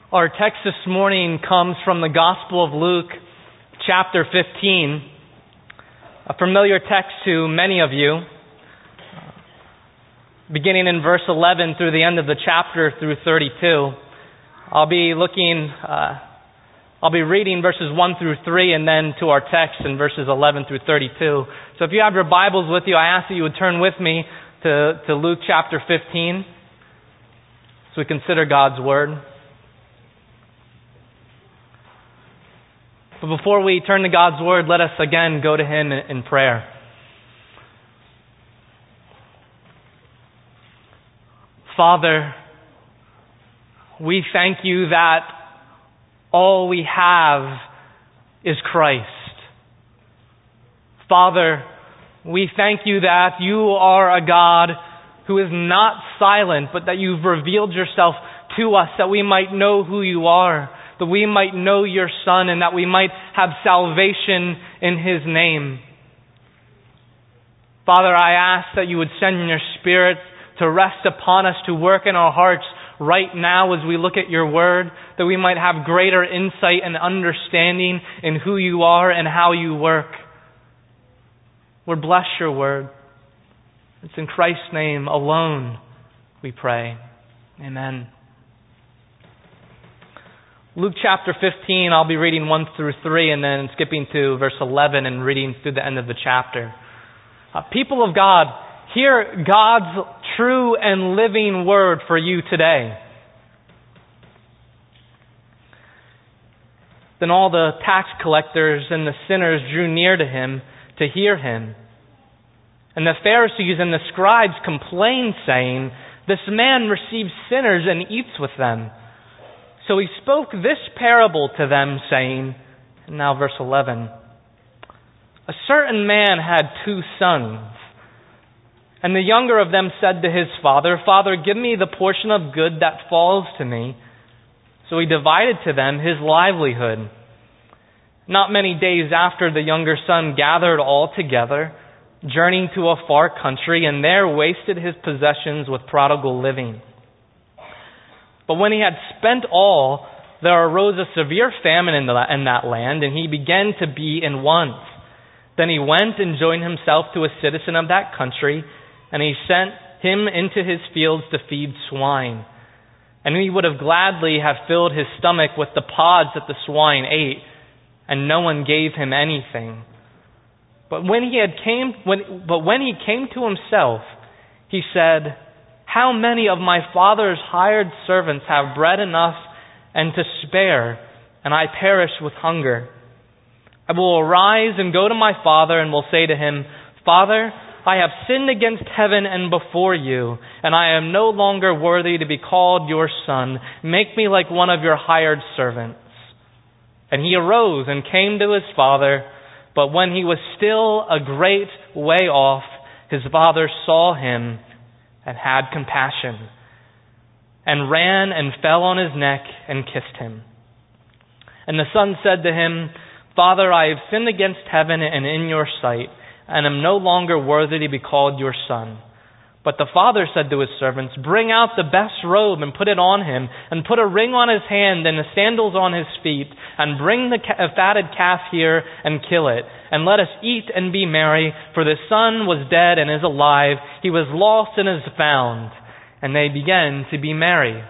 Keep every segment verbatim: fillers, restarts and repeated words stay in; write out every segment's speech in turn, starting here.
Our text this morning comes from the Gospel of Luke, chapter fifteen, a familiar text to many of you, beginning in verse eleven through the end of the chapter through thirty-two. I'll be looking, uh, I'll be reading verses one through three and then to our text in verses eleven through thirty-two. So if you have your Bibles with you, I ask that you would turn with me to, to Luke chapter fifteen as we consider God's Word. But before we turn to God's Word, let us again go to Him in, in prayer. Father, we thank you that all we have is Christ. Father, we thank you that you are a God who is not silent, but that you've revealed yourself to us that we might know who you are, that we might know your Son, and that we might have salvation in His name. Father, I ask that you would send your Spirit to rest upon us, to work in our hearts right now as we look at your Word, that we might have greater insight and understanding in who you are and how you work. Lord, bless your Word. It's in Christ's name alone we pray. Amen. Luke chapter fifteen, I'll be reading one through three and then skipping to verse eleven and reading through the end of the chapter. Uh, people of God, hear God's true and living word for you today. Then all the tax collectors and the sinners drew near to him to hear him. And the Pharisees and the scribes complained, saying, "This man receives sinners and eats with them." So he spoke this parable to them, saying, and now verse eleven, "A certain man had two sons, and the younger of them said to his father, 'Father, give me the portion of good that falls to me.' So he divided to them his livelihood. Not many days after, the younger son gathered all together, journeying to a far country, and there wasted his possessions with prodigal living. But when he had spent all, there arose a severe famine in, the, in that land, and he began to be in want. Then he went and joined himself to a citizen of that country, and he sent him into his fields to feed swine. And he would have gladly have filled his stomach with the pods that the swine ate, and no one gave him anything. But when he had came, when, but when he came to himself, he said, 'How many of my father's hired servants have bread enough and to spare, and I perish with hunger? I will arise and go to my father and will say to him, Father, I have sinned against heaven and before you, and I am no longer worthy to be called your son. Make me like one of your hired servants.' And he arose and came to his father, but when he was still a great way off, his father saw him and had compassion, and ran and fell on his neck and kissed him. And the son said to him, Father, I have sinned against heaven and in your sight, and am no longer worthy to be called your son. But the father said to his servants, Bring out the best robe and put it on him, and put a ring on his hand and the sandals on his feet, and bring the fatted calf here and kill it, and let us eat and be merry, for the son was dead and is alive, he was lost and is found. And they began to be merry.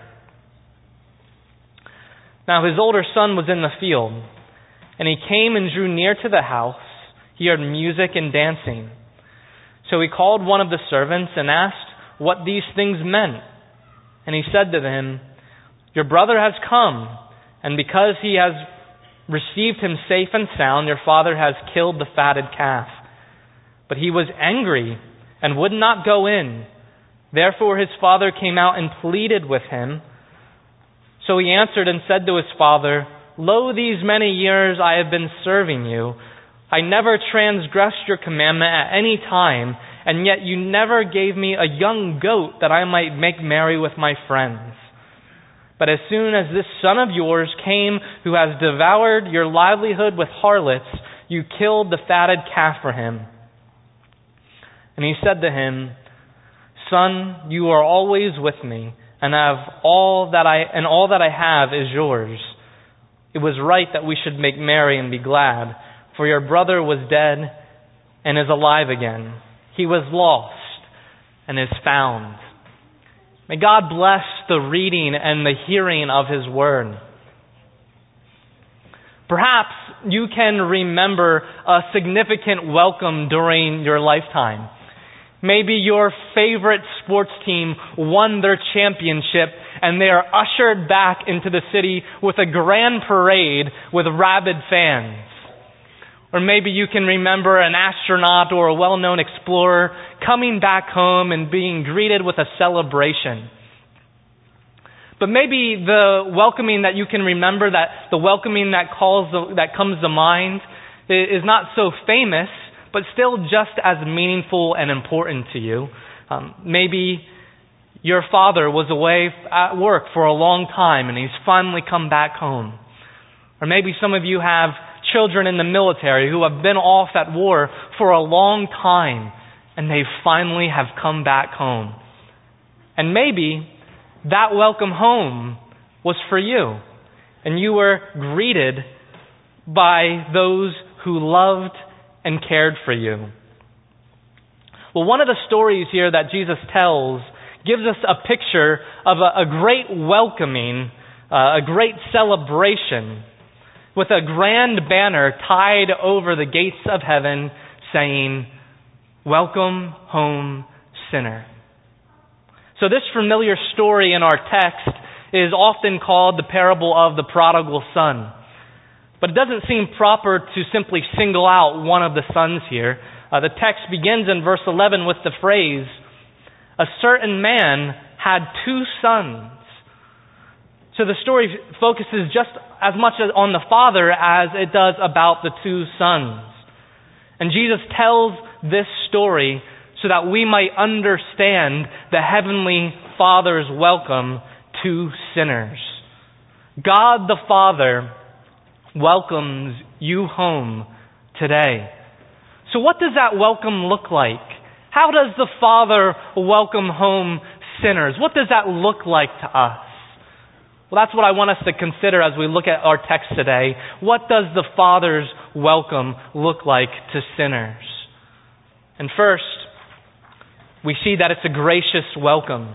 Now his older son was in the field, and he came and drew near to the house. He heard music and dancing. So he called one of the servants and asked what these things meant. And he said to him, Your brother has come, and because he has received him safe and sound, your father has killed the fatted calf. But he was angry and would not go in. Therefore his father came out and pleaded with him. So he answered and said to his father, Lo, these many years I have been serving you. I never transgressed your commandment at any time, and yet you never gave me a young goat that I might make merry with my friends. But as soon as this son of yours came who has devoured your livelihood with harlots, you killed the fatted calf for him. And he said to him, Son, you are always with me, and have all that I and all that I have is yours. It was right that we should make merry and be glad, for your brother was dead and is alive again. He was lost and is found." May God bless the reading and the hearing of His Word. Perhaps you can remember a significant welcome during your lifetime. Maybe your favorite sports team won their championship and they are ushered back into the city with a grand parade with rabid fans. Or maybe you can remember an astronaut or a well-known explorer coming back home and being greeted with a celebration. But maybe the welcoming that you can remember, that the welcoming that calls that comes to mind, is not so famous, but still just as meaningful and important to you. Um, maybe your father was away at work for a long time and he's finally come back home. Or maybe some of you have children in the military who have been off at war for a long time and they finally have come back home. And maybe that welcome home was for you, and you were greeted by those who loved and cared for you. Well, one of the stories here that Jesus tells gives us a picture of a, a great welcoming, uh, a great celebration, with a grand banner tied over the gates of heaven saying, "Welcome home, sinner." So this familiar story in our text is often called the parable of the prodigal son. But it doesn't seem proper to simply single out one of the sons here. Uh, the text begins in verse eleven with the phrase, "A certain man had two sons." So the story focuses just as much on the father as it does about the two sons. And Jesus tells this story so that we might understand the heavenly Father's welcome to sinners. God the Father welcomes you home today. So what does that welcome look like? How does the Father welcome home sinners? What does that look like to us? Well, that's what I want us to consider as we look at our text today. What does the Father's welcome look like to sinners? And first, we see that it's a gracious welcome.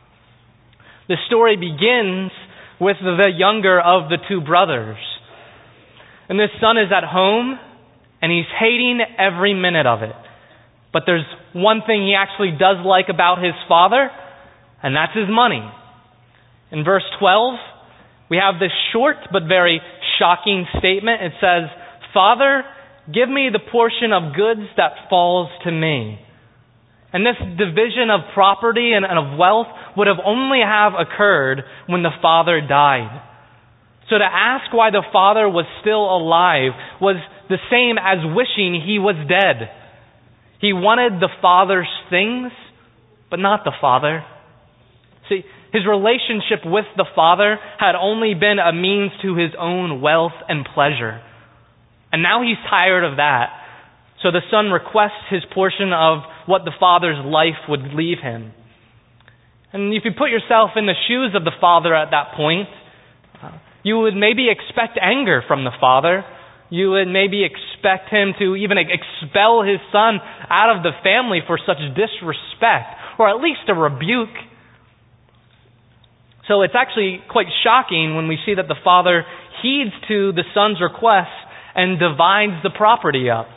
The story begins with the younger of the two brothers. And this son is at home, and he's hating every minute of it. But there's one thing he actually does like about his father, and that's his money. In verse twelve, we have this short but very shocking statement. It says, "Father, give me the portion of goods that falls to me." And this division of property and of wealth would have only have occurred when the father died. So to ask why the father was still alive was the same as wishing he was dead. He wanted the father's things, but not the father. See, his relationship with the father had only been a means to his own wealth and pleasure. And now he's tired of that. So the son requests his portion of what the father's life would leave him. And if you put yourself in the shoes of the father at that point, you would maybe expect anger from the father. You would maybe expect him to even expel his son out of the family for such disrespect, or at least a rebuke. So it's actually quite shocking when we see that the father heeds to the son's request and divides the property up.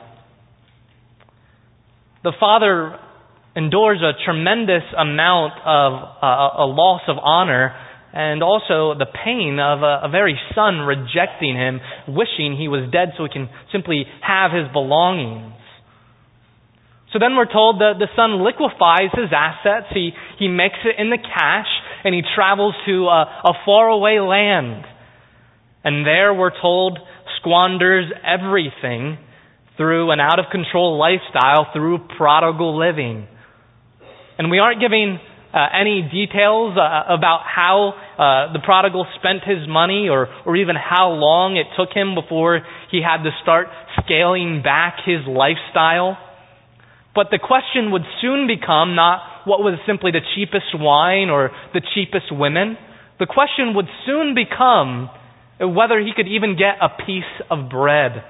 The father endures a tremendous amount of uh, a loss of honor and also the pain of a, a very son rejecting him, wishing he was dead so he can simply have his belongings. So then we're told that the son liquefies his assets. He, he makes it into cash and he travels to a, a faraway land. And there we're told squanders everything through an out-of-control lifestyle, through prodigal living. And we aren't giving uh, any details uh, about how uh, the prodigal spent his money or, or even how long it took him before he had to start scaling back his lifestyle. But the question would soon become not what was simply the cheapest wine or the cheapest women. The question would soon become whether he could even get a piece of bread.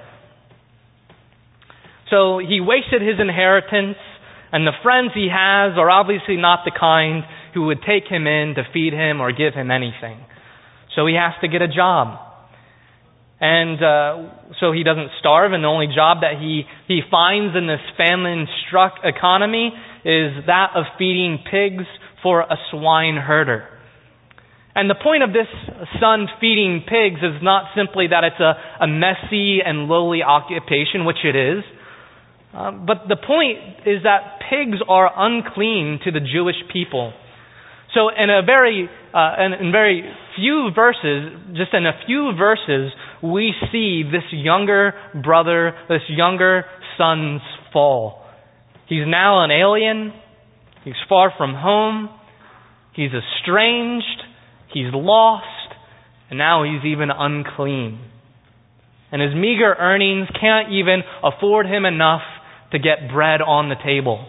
So he wasted his inheritance, and the friends he has are obviously not the kind who would take him in to feed him or give him anything. So he has to get a job. And uh, so he doesn't starve, and the only job that he, he finds in this famine-struck economy is that of feeding pigs for a swine herder. And the point of this son feeding pigs is not simply that it's a, a messy and lowly occupation, which it is, uh, but the point is that pigs are unclean to the Jewish people. So in a very, uh, in, in very few verses, just in a few verses, we see this younger brother, this younger son's fall. He's now an alien. He's far from home. He's estranged. He's lost, and now he's even unclean. And his meager earnings can't even afford him enough to get bread on the table.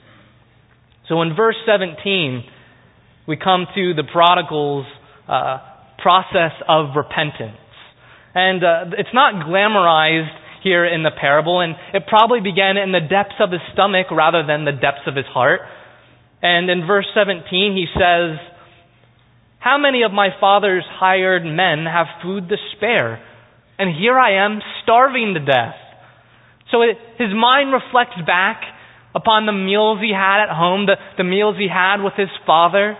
So in verse seventeen, we come to the prodigal's uh, process of repentance. And uh, it's not glamorized here in the parable, and it probably began in the depths of his stomach rather than the depths of his heart. And in verse seventeen, he says, "How many of my father's hired men have food to spare? And here I am starving to death." So it, his mind reflects back upon the meals he had at home, the, the meals he had with his father.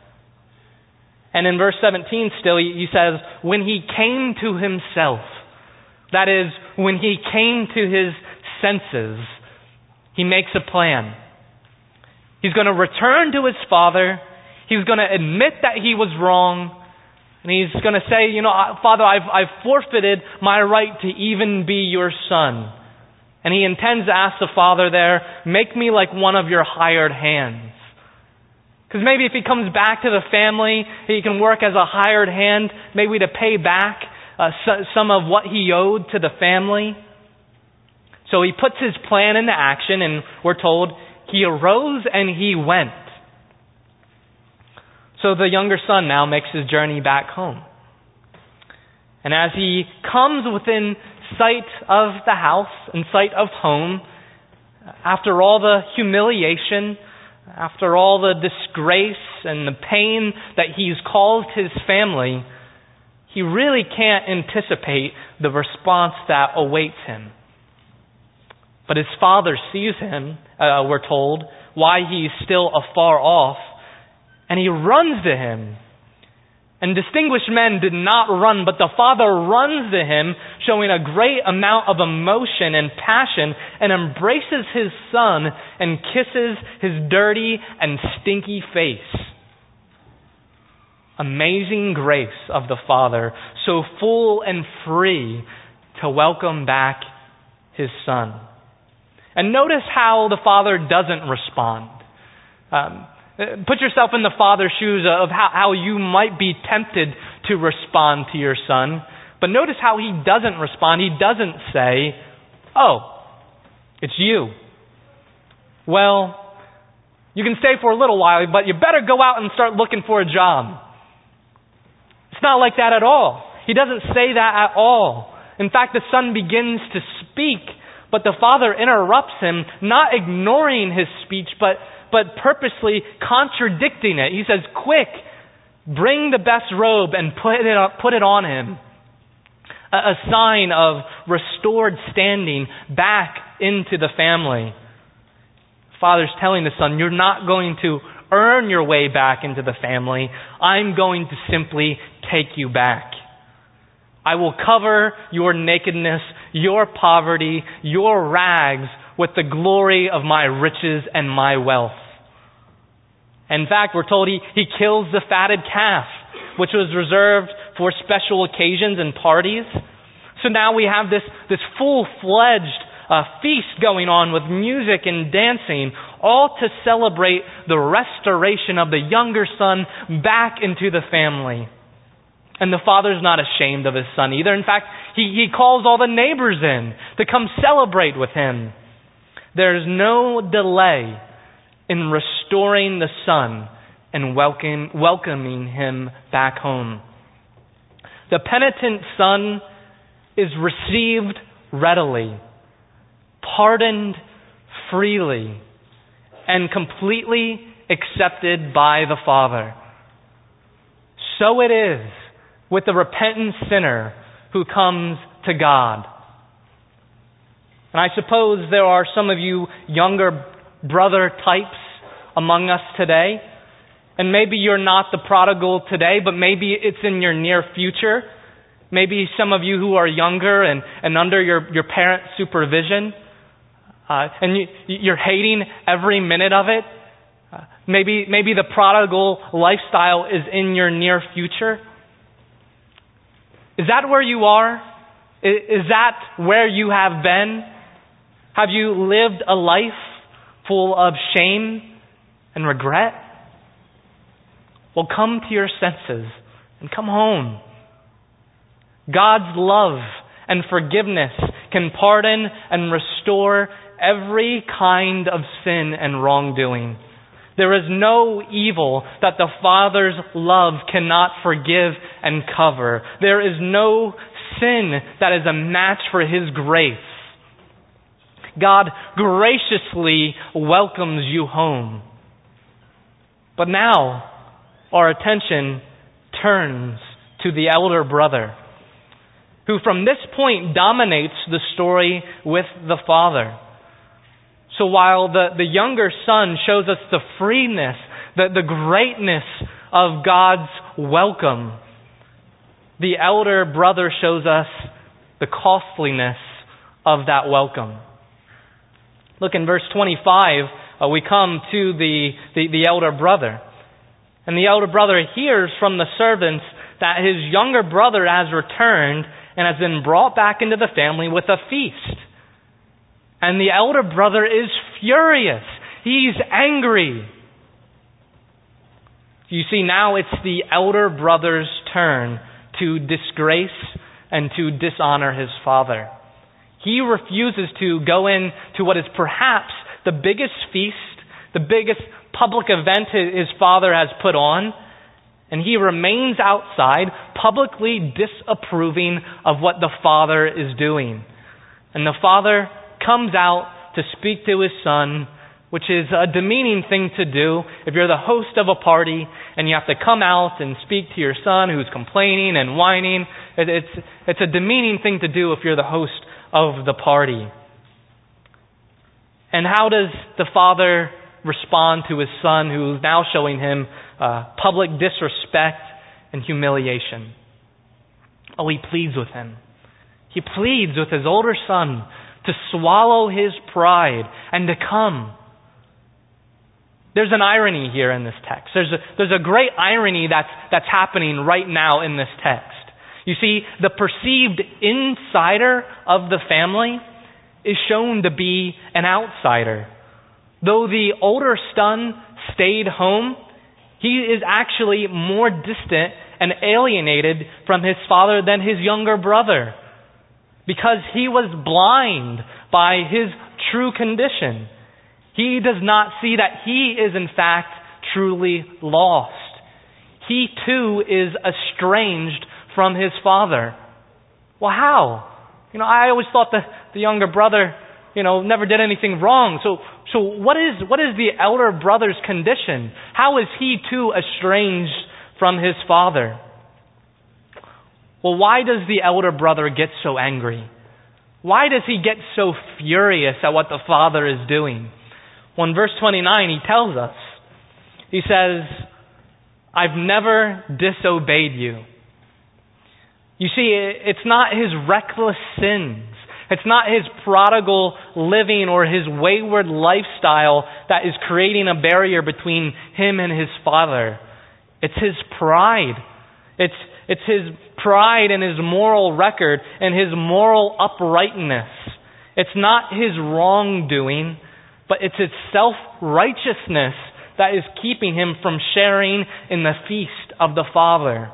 And in verse seventeen still, he, he says, when he came to himself, that is, when he came to his senses, he makes a plan. He's going to return to his father. He's going to admit that he was wrong, and he's going to say, you know, Father, I've, I've forfeited my right to even be your son. And he intends to ask the father there, make me like one of your hired hands. Because maybe if he comes back to the family, he can work as a hired hand, maybe to pay back uh, so, some of what he owed to the family. So he puts his plan into action, and we're told he arose and he went. So the younger son now makes his journey back home. And as he comes within sight of the house and sight of home, after all the humiliation, after all the disgrace and the pain that he's caused his family, he really can't anticipate the response that awaits him. But his father sees him, uh, we're told, why he's still afar off, and he runs to him. And distinguished men did not run, but the father runs to him, showing a great amount of emotion and passion, and embraces his son and kisses his dirty and stinky face. Amazing grace of the Father, so full and free to welcome back his son. And notice how the father doesn't respond. Um, Put yourself in the father's shoes of how, how you might be tempted to respond to your son. But notice how he doesn't respond. He doesn't say, "Oh, it's you. Well, you can stay for a little while, but you better go out and start looking for a job." It's not like that at all. He doesn't say that at all. In fact, the son begins to speak, but the father interrupts him, not ignoring his speech, but but purposely contradicting it. He says, "Quick, bring the best robe and put it on, put it on him." A, a sign of restored standing back into the family. Father's telling the son, you're not going to earn your way back into the family. I'm going to simply take you back. I will cover your nakedness, your poverty, your rags with the glory of my riches and my wealth. In fact, we're told he, he kills the fatted calf, which was reserved for special occasions and parties. So now we have this, this full-fledged uh, feast going on with music and dancing, all to celebrate the restoration of the younger son back into the family. And the father's not ashamed of his son either. In fact, he, he calls all the neighbors in to come celebrate with him. There's no delay in restoring restoring the son and welcome, welcoming him back home. The penitent son is received readily, pardoned freely, and completely accepted by the Father. So it is with the repentant sinner who comes to God. And I suppose there are some of you younger brother types among us today. And maybe you're not the prodigal today, but maybe it's in your near future. Maybe some of you who are younger and, and under your, your parents' supervision, uh, and you, you're hating every minute of it. Uh, maybe, maybe the prodigal lifestyle is in your near future. Is that where you are? Is, is that where you have been? Have you lived a life full of shame and regret? Well, come to your senses and come home. God's love and forgiveness can pardon and restore every kind of sin and wrongdoing. There is no evil that the Father's love cannot forgive and cover. There is no sin that is a match for His grace. God graciously welcomes you home. But now, our attention turns to the elder brother, who from this point dominates the story with the father. So while the, the younger son shows us the freeness, the, the greatness of God's welcome, the elder brother shows us the costliness of that welcome. Look in verse twenty-five, uh, we come to the, the, the elder brother. And the elder brother hears from the servants that his younger brother has returned and has been brought back into the family with a feast. And the elder brother is furious. He's angry. You see, now it's the elder brother's turn to disgrace and to dishonor his father. He refuses to go in to what is perhaps the biggest feast, the biggest public event his father has put on, and he remains outside, publicly disapproving of what the father is doing. And the father comes out to speak to his son, which is a demeaning thing to do if you're the host of a party and you have to come out and speak to your son who's complaining and whining. It's, it's a demeaning thing to do if you're the host of the party. And how does the father respond to his son who's now showing him uh, public disrespect and humiliation? Oh, he pleads with him. He pleads with his older son to swallow his pride and to come. There's an irony here in this text. There's a, there's a great irony that's, that's happening right now in this text. You see, the perceived insider of the family is shown to be an outsider. Though the older son stayed home, he is actually more distant and alienated from his father than his younger brother, because he was blind by his true condition. He does not see that he is in fact truly lost. He too is estranged from his father. Well, how? You know, I always thought that the younger brother, you know, never did anything wrong. So, so what is what is the elder brother's condition? How is he too estranged from his father? Well, why does the elder brother get so angry? Why does he get so furious at what the father is doing? Well, in verse twenty-nine, he tells us, he says, I've never disobeyed you. You see, it's not his reckless sins. It's not his prodigal living or his wayward lifestyle that is creating a barrier between him and his father. It's his pride. It's, it's his pride and his moral record and his moral uprightness. It's not his wrongdoing, but it's his self-righteousness that is keeping him from sharing in the feast of the Father.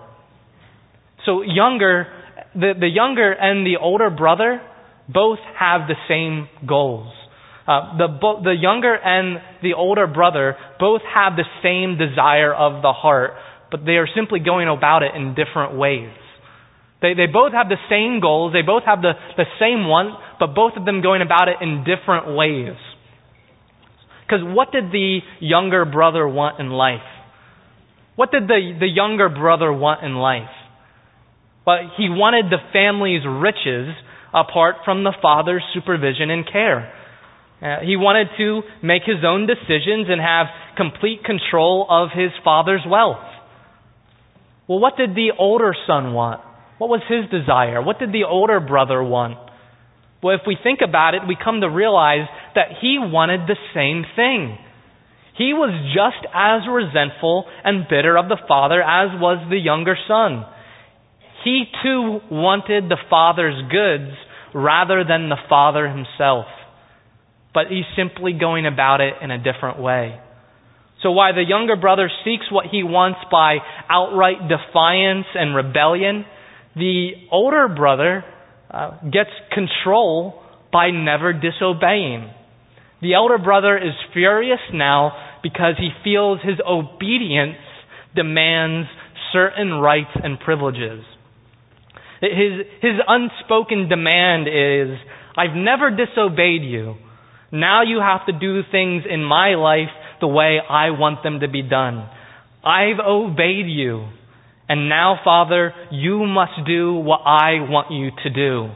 So younger, the, the younger and the older brother both have the same goals. Uh, the, bo- the younger and the older brother both have the same desire of the heart, but they are simply going about it in different ways. They, they both have the same goals, they both have the, the same want, but both of them going about it in different ways. Because what did the younger brother want in life? What did the, the younger brother want in life? Well, he wanted the family's riches apart from the father's supervision and care. Uh, he wanted to make his own decisions and have complete control of his father's wealth. Well, what did the older son want? What was his desire? What did the older brother want? Well, if we think about it, we come to realize that he wanted the same thing. He was just as resentful and bitter of the father as was the younger son. He too wanted the father's goods rather than the father himself. But he's simply going about it in a different way. So while the younger brother seeks what he wants by outright defiance and rebellion, the older brother uh, gets control by never disobeying. The elder brother is furious now because he feels his obedience demands certain rights and privileges. His, his unspoken demand is, I've never disobeyed you. Now you have to do things in my life the way I want them to be done. I've obeyed you. And now, Father, you must do what I want you to do.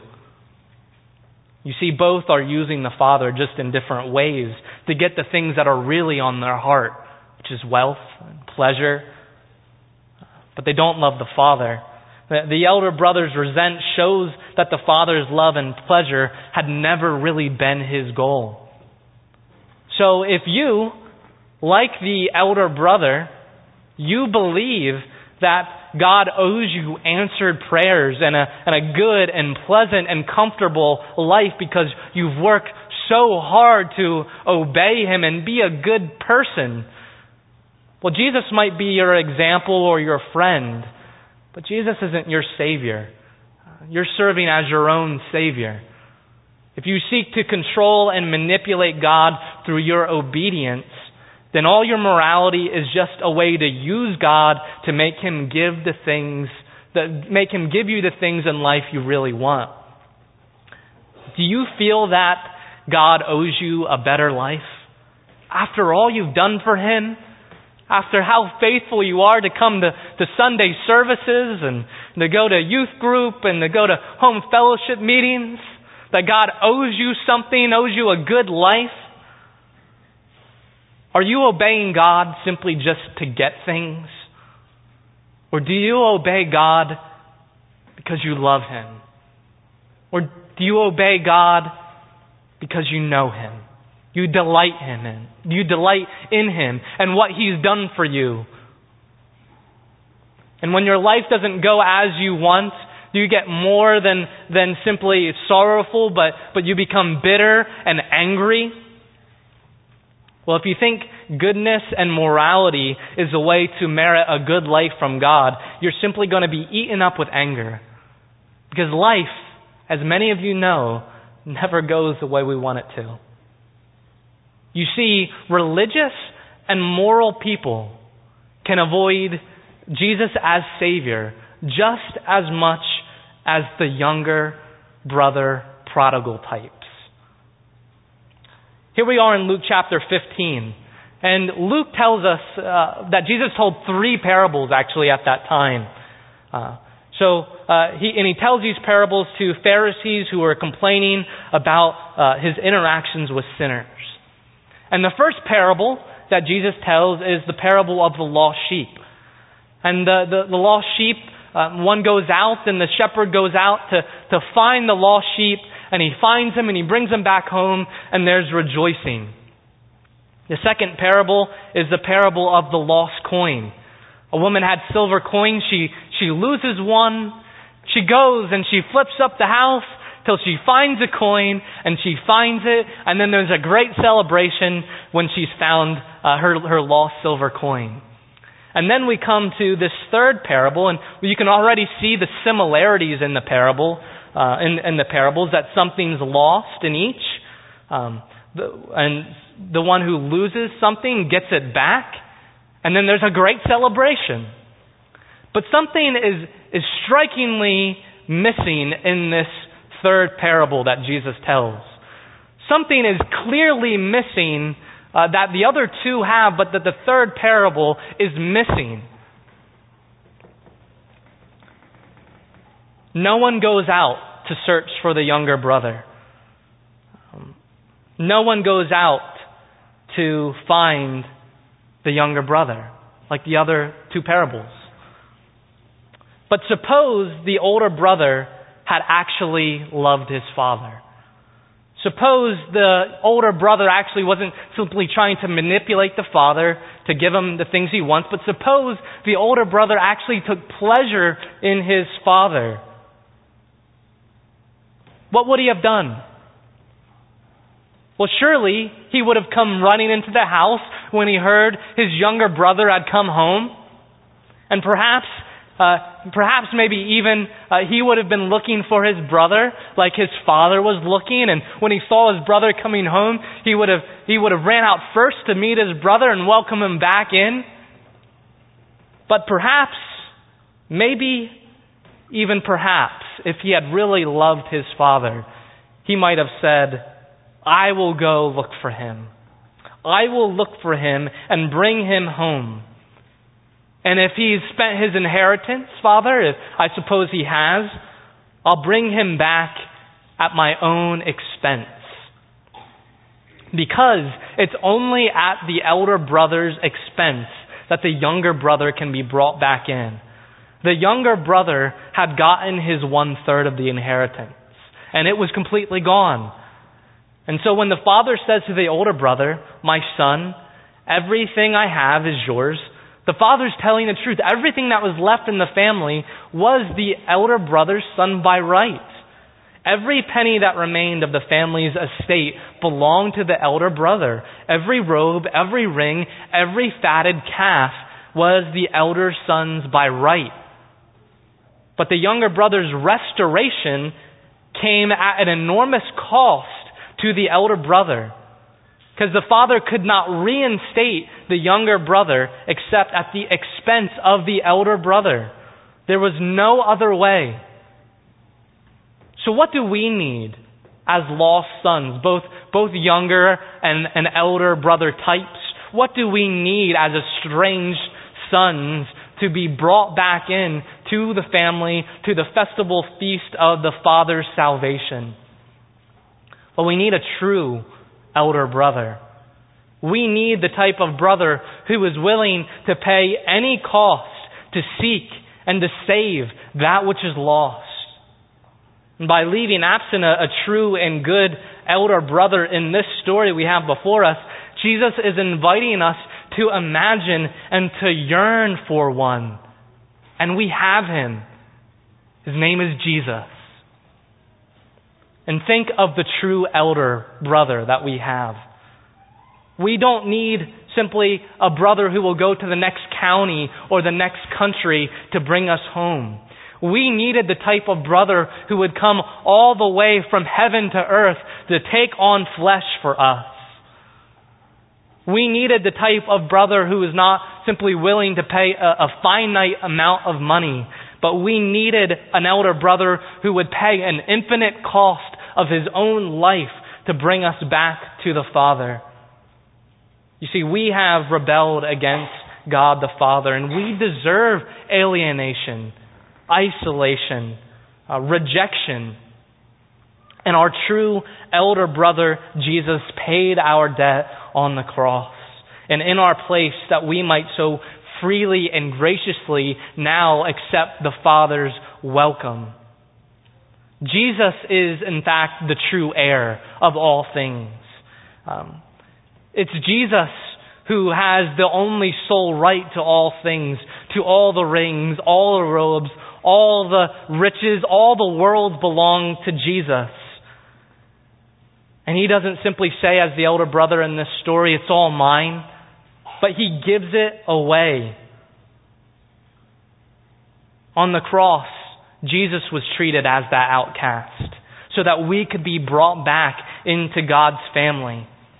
You see, both are using the Father just in different ways to get the things that are really on their heart, which is wealth and pleasure. But they don't love the Father. The elder brother's resent shows that the Father's love and pleasure had never really been his goal. So if you, like the elder brother, you believe that God owes you answered prayers and a, and a good and pleasant and comfortable life because you've worked so hard to obey Him and be a good person. Well, Jesus might be your example or your friend, but Jesus isn't your Savior. You're serving as your own Savior. If you seek to control and manipulate God through your obedience, then all your morality is just a way to use God to make Him give the things that make Him give you the things in life you really want. Do you feel that God owes you a better life? After all you've done for Him? After how faithful you are to come to, to Sunday services and to go to youth group and to go to home fellowship meetings? That God owes you something, owes you a good life? Are you obeying God simply just to get things? Or do you obey God because you love Him? Or do you obey God because you know Him? You delight Him in. You delight in Him and what He's done for you. And when your life doesn't go as you want, do you get more than, than simply sorrowful, but, but you become bitter and angry? Well, if you think goodness and morality is a way to merit a good life from God, you're simply going to be eaten up with anger. Because life, as many of you know, never goes the way we want it to. You see, religious and moral people can avoid Jesus as Savior just as much as the younger brother prodigal types. Here we are in Luke chapter fifteen. And Luke tells us uh, that Jesus told three parables actually at that time. Uh, so uh, he and he tells these parables to Pharisees who are complaining about uh, his interactions with sinners. And the first parable that Jesus tells is the parable of the lost sheep. And the, the, the lost sheep, uh, one goes out and the shepherd goes out to, to find the lost sheep, and he finds him and he brings him back home, and there's rejoicing. The second parable is the parable of the lost coin. A woman had silver coins. She, she loses one. She goes and she flips up the house till she finds a coin, and she finds it, and then there's a great celebration when she's found uh, her, her lost silver coin. And then we come to this third parable, and you can already see the similarities in the parable, uh, in, in the parables, that something's lost in each. Um, the, and the one who loses something gets it back, and then there's a great celebration. But something is, is strikingly missing in this third parable that Jesus tells. Something is clearly missing uh, that the other two have, but that the third parable is missing. No one goes out to search for the younger brother. Um, no one goes out to find the younger brother, like the other two parables. But suppose the older brother had actually loved his father. Suppose the older brother actually wasn't simply trying to manipulate the father to give him the things he wants, but suppose the older brother actually took pleasure in his father. What would he have done? Well, surely he would have come running into the house when he heard his younger brother had come home. And perhaps, uh, perhaps maybe even uh, he would have been looking for his brother like his father was looking. And when he saw his brother coming home, he would have, he would have ran out first to meet his brother and welcome him back in. But perhaps, maybe even perhaps, if he had really loved his father, he might have said, I will go look for him. I will look for him and bring him home. And if he's spent his inheritance, Father, if I suppose he has, I'll bring him back at my own expense. Because it's only at the elder brother's expense that the younger brother can be brought back in. The younger brother had gotten his one-third of the inheritance, and it was completely gone. And so when the father says to the older brother, my son, everything I have is yours, the father's telling the truth. Everything that was left in the family was the elder brother's son by right. Every penny that remained of the family's estate belonged to the elder brother. Every robe, every ring, every fatted calf was the elder son's by right. But the younger brother's restoration came at an enormous cost to the elder brother, because the father could not reinstate the younger brother except at the expense of the elder brother. There was no other way. So what do we need as lost sons, both, both younger and, and elder brother types? What do we need as estranged sons to be brought back in to the family, to the festival feast of the Father's salvation? Well, we need a true elder brother. We need the type of brother who is willing to pay any cost to seek and to save that which is lost. And by leaving absent a, a true and good elder brother in this story we have before us, Jesus is inviting us to imagine and to yearn for one. And we have him. His name is Jesus. And think of the true elder brother that we have. We don't need simply a brother who will go to the next county or the next country to bring us home. We needed the type of brother who would come all the way from heaven to earth to take on flesh for us. We needed the type of brother who is not simply willing to pay a, a finite amount of money, but we needed an elder brother who would pay an infinite cost of his own life to bring us back to the Father. You see, we have rebelled against God the Father, and we deserve alienation, isolation, uh, rejection. And our true elder brother, Jesus, paid our debt on the cross. And in our place, that we might so freely and graciously now accept the Father's welcome. Jesus is, in fact, the true heir of all things. Um, it's Jesus who has the only sole right to all things, to all the rings, all the robes, all the riches, all the world belong to Jesus. And he doesn't simply say, as the elder brother in this story, it's all mine, but he gives it away. On the cross, Jesus was treated as that outcast so that we could be brought back into God's family.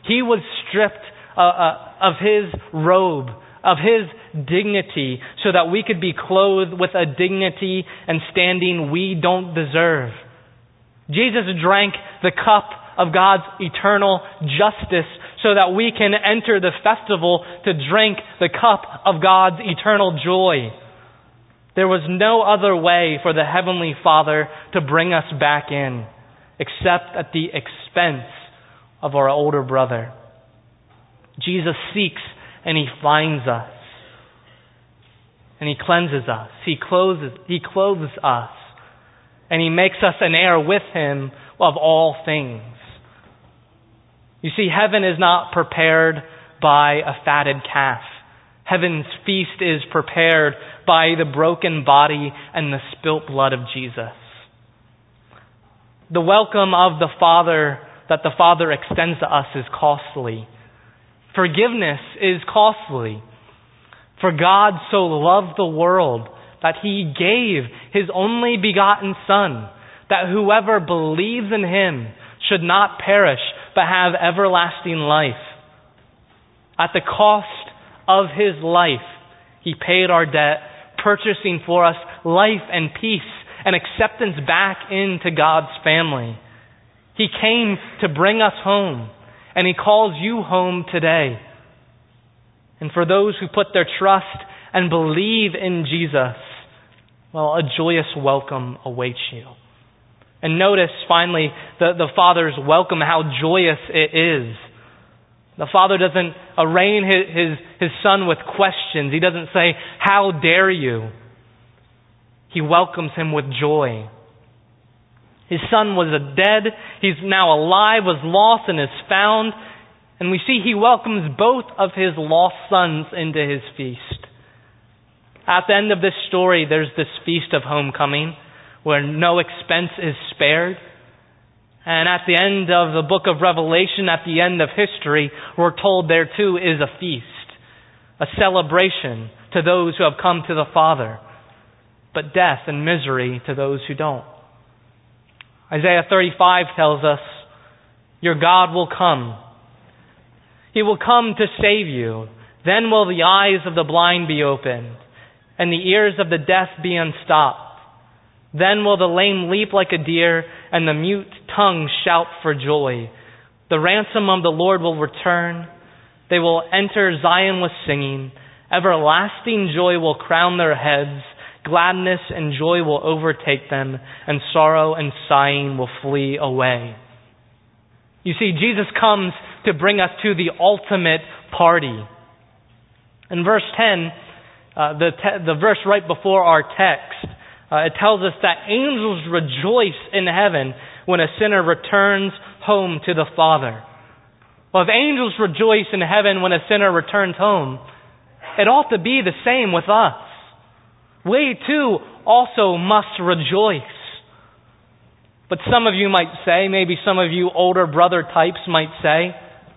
He was stripped uh, uh, of his robe, of his dignity, so that we could be clothed with a dignity and standing we don't deserve. Jesus drank the cup of God's eternal justice so that we can enter the festival to drink the cup of God's eternal joy. There was no other way for the Heavenly Father to bring us back in, except at the expense of our older brother. Jesus seeks and He finds us. And He cleanses us. He clothes, He clothes us. And He makes us an heir with Him of all things. You see, heaven is not prepared by a fatted calf. Heaven's feast is prepared by the broken body and the spilt blood of Jesus. The welcome of the Father that the Father extends to us is costly. Forgiveness is costly. For God so loved the world that He gave His only begotten Son, that whoever believes in Him should not perish but have everlasting life. At the cost of His life, He paid our debt, purchasing for us life and peace and acceptance back into God's family. He came to bring us home, and He calls you home today. And for those who put their trust and believe in Jesus, well, a joyous welcome awaits you. And notice, finally, the, the Father's welcome, how joyous it is. The Father doesn't arraign his, his, his Son with questions. He doesn't say, "How dare you?" He welcomes him with joy. His Son was dead. He's now alive, was lost, and is found. And we see He welcomes both of His lost sons into His feast. At the end of this story, there's this feast of homecoming where no expense is spared. And at the end of the book of Revelation, at the end of history, we're told there too is a feast, a celebration to those who have come to the Father, but death and misery to those who don't. Isaiah thirty-five tells us, "Your God will come. He will come to save you. Then will the eyes of the blind be opened, and the ears of the deaf be unstopped. Then will the lame leap like a deer, and the mute tongue shout for joy. The ransom of the Lord will return. They will enter Zion with singing. Everlasting joy will crown their heads. Gladness and joy will overtake them, and sorrow and sighing will flee away." You see, Jesus comes to bring us to the ultimate party. In verse ten, uh, the, te- the verse right before our text, uh, it tells us that angels rejoice in heaven when a sinner returns home to the Father. Well, if angels rejoice in heaven when a sinner returns home, it ought to be the same with us. We too also must rejoice. But some of you might say, maybe some of you older brother types might say,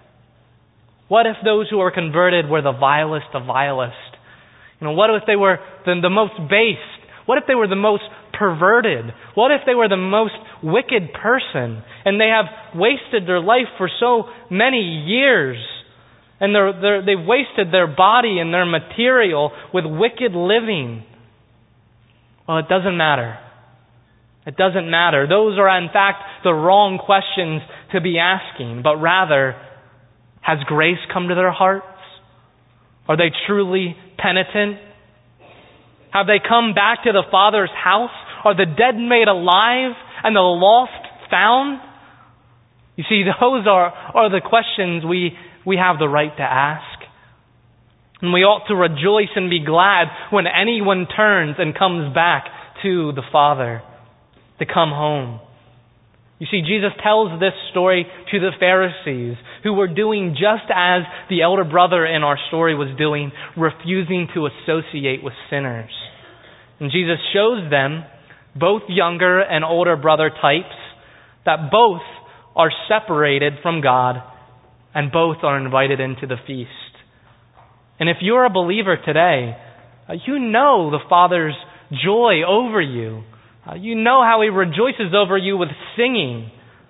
what if those who are converted were the vilest of vilest? You know, what if they were the, the most base? What if they were the most perverted? What if they were the most wicked person and they have wasted their life for so many years and they're, they're, they've wasted their body and their material with wicked living? Well, it doesn't matter. It doesn't matter. Those are, in fact, the wrong questions to be asking. But rather, has grace come to their hearts? Are they truly penitent? Have they come back to the Father's house? Are the dead made alive and the lost found? You see, those are, are the questions we, we have the right to ask. And we ought to rejoice and be glad when anyone turns and comes back to the Father, to come home. You see, Jesus tells this story to the Pharisees who were doing just as the elder brother in our story was doing, refusing to associate with sinners. And Jesus shows them, both younger and older brother types, that both are separated from God and both are invited into the feast. And if you're a believer today, uh, you know the Father's joy over you. Uh, you know how He rejoices over you with singing.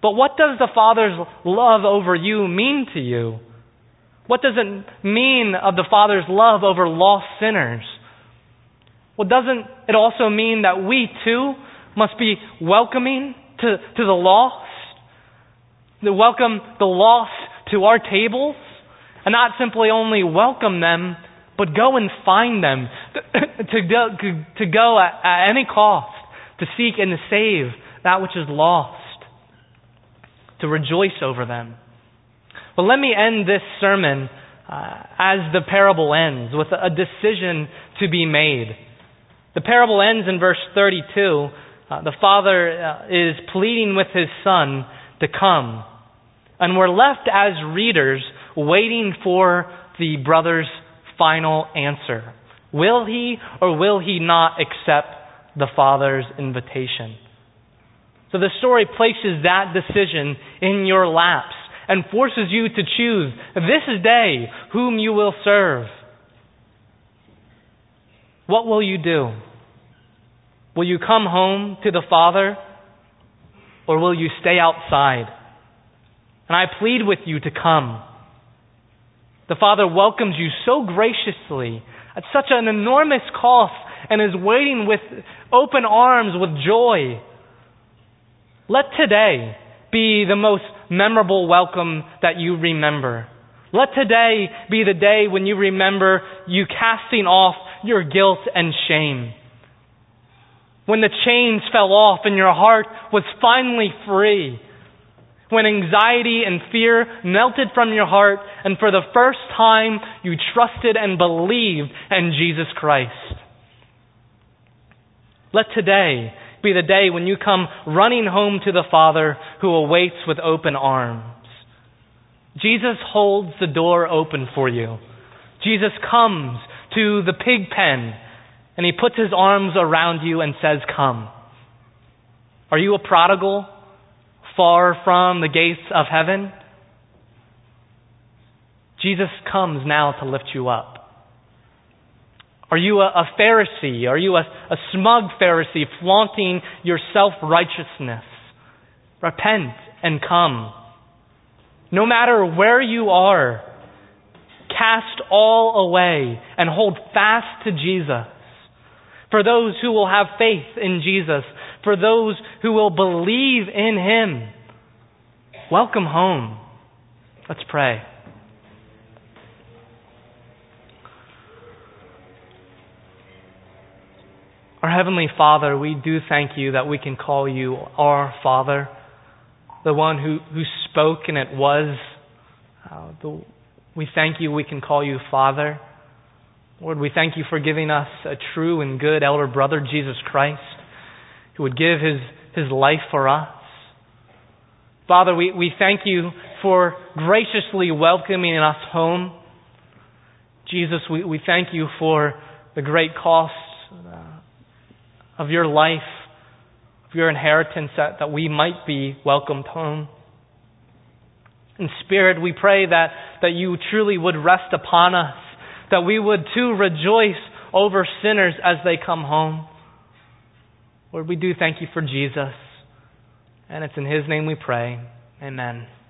But what does the Father's love over you mean to you? What does it mean of the Father's love over lost sinners? Well, doesn't it also mean that we too must be welcoming to, to the lost? To welcome the lost to our tables? And not simply only welcome them, but go and find them. To go, to go at, at any cost to seek and to save that which is lost. To rejoice over them. Well, let me end this sermon uh, as the parable ends, with a decision to be made. The parable ends in verse thirty-two. Uh, the father uh, is pleading with his son to come. And we're left as readers waiting for the brother's final answer. Will he or will he not accept the father's invitation? So the story places that decision in your laps and forces you to choose this day whom you will serve. What will you do? Will you come home to the Father, or will you stay outside? And I plead with you to come. The Father welcomes you so graciously at such an enormous cost and is waiting with open arms with joy. Let today be the most memorable welcome that you remember. Let today be the day when you remember you casting off your guilt and shame. When the chains fell off and your heart was finally free. When anxiety and fear melted from your heart and for the first time you trusted and believed in Jesus Christ. Let today be the day when you come running home to the Father who awaits with open arms. Jesus holds the door open for you. Jesus comes to the pig pen and he puts his arms around you and says, come. Are you a prodigal, far from the gates of heaven? Jesus comes now to lift you up. Are you a, a Pharisee? Are you a, a smug Pharisee flaunting your self-righteousness? Repent and come. No matter where you are, cast all away and hold fast to Jesus. For those who will have faith in Jesus, for those who will believe in him, welcome home. Let's pray. Our Heavenly Father, we do thank you that we can call you our Father, the one who, who spoke and it was. Uh, the, we thank you we can call you Father. Lord, we thank you for giving us a true and good elder brother, Jesus Christ, who would give his, his life for us. Father, we, we thank you for graciously welcoming us home. Jesus, we, we thank you for the great cost uh, of your life, of your inheritance, that, that we might be welcomed home. In Spirit, we pray that, that you truly would rest upon us, that we would too rejoice over sinners as they come home. Lord, we do thank you for Jesus, and it's in his name we pray. Amen.